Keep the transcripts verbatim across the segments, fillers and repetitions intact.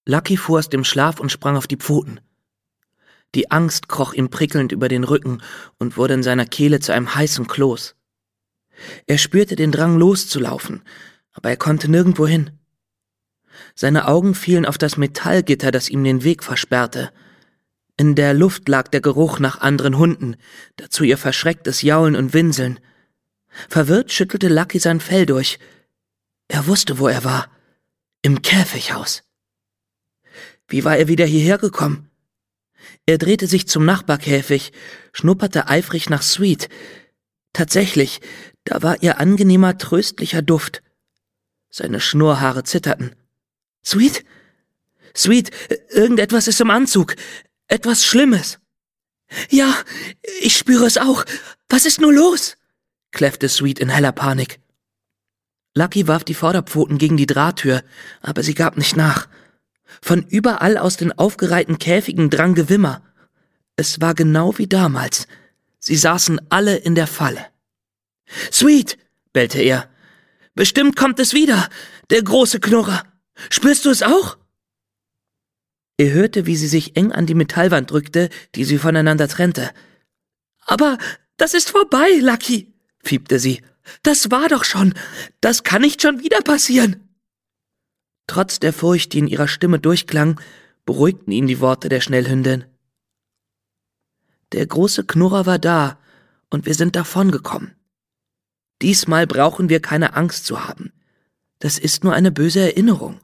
Lucky fuhr aus dem Schlaf und sprang auf die Pfoten. Die Angst kroch ihm prickelnd über den Rücken und wurde in seiner Kehle zu einem heißen Kloß. Er spürte den Drang loszulaufen, aber er konnte nirgendwo hin. Seine Augen fielen auf das Metallgitter, das ihm den Weg versperrte. In der Luft lag der Geruch nach anderen Hunden, dazu ihr verschrecktes Jaulen und Winseln. Verwirrt schüttelte Lucky sein Fell durch. Er wusste, wo er war. Im Käfighaus. Wie war er wieder hierher gekommen? Er drehte sich zum Nachbarkäfig, schnupperte eifrig nach Sweet. Tatsächlich, da war ihr angenehmer, tröstlicher Duft. Seine Schnurrhaare zitterten. »Sweet? Sweet, irgendetwas ist im Anzug. Etwas Schlimmes.« »Ja, ich spüre es auch. Was ist nur los?« kläffte Sweet in heller Panik. Lucky warf die Vorderpfoten gegen die Drahttür, aber sie gab nicht nach. Von überall aus den aufgereihten Käfigen drang Gewimmer. Es war genau wie damals. Sie saßen alle in der Falle. »Sweet«, bellte er. »Bestimmt kommt es wieder, der große Knurrer. Spürst du es auch?« Er hörte, wie sie sich eng an die Metallwand drückte, die sie voneinander trennte. »Aber das ist vorbei, Lucky«, fiebte sie. »Das war doch schon. Das kann nicht schon wieder passieren.« Trotz der Furcht, die in ihrer Stimme durchklang, beruhigten ihn die Worte der Schnellhündin. Der große Knurrer war da, und wir sind davongekommen. Diesmal brauchen wir keine Angst zu haben. Das ist nur eine böse Erinnerung.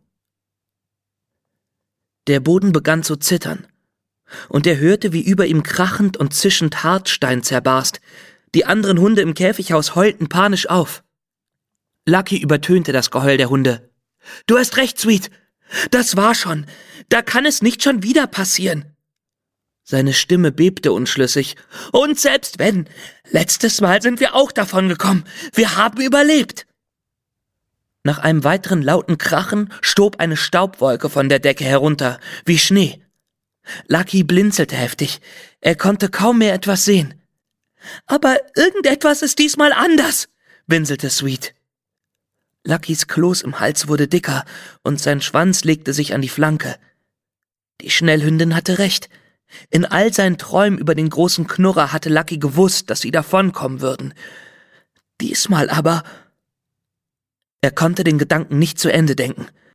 Der Boden begann zu zittern, und er hörte, wie über ihm krachend und zischend Hartstein zerbarst. Die anderen Hunde im Käfighaus heulten panisch auf. Lucky übertönte das Geheul der Hunde. »Du hast recht, Sweet. Das war schon. Da kann es nicht schon wieder passieren.« Seine Stimme bebte unschlüssig. »Und selbst wenn, letztes Mal sind wir auch davon gekommen. Wir haben überlebt.« Nach einem weiteren lauten Krachen stob eine Staubwolke von der Decke herunter, wie Schnee. Lucky blinzelte heftig. Er konnte kaum mehr etwas sehen. »Aber irgendetwas ist diesmal anders«, winselte Sweet. Luckys Kloß im Hals wurde dicker und sein Schwanz legte sich an die Flanke. Die Schnellhündin hatte recht. In all seinen Träumen über den großen Knurrer hatte Lucky gewusst, dass sie davonkommen würden. Diesmal aber... Er konnte den Gedanken nicht zu Ende denken.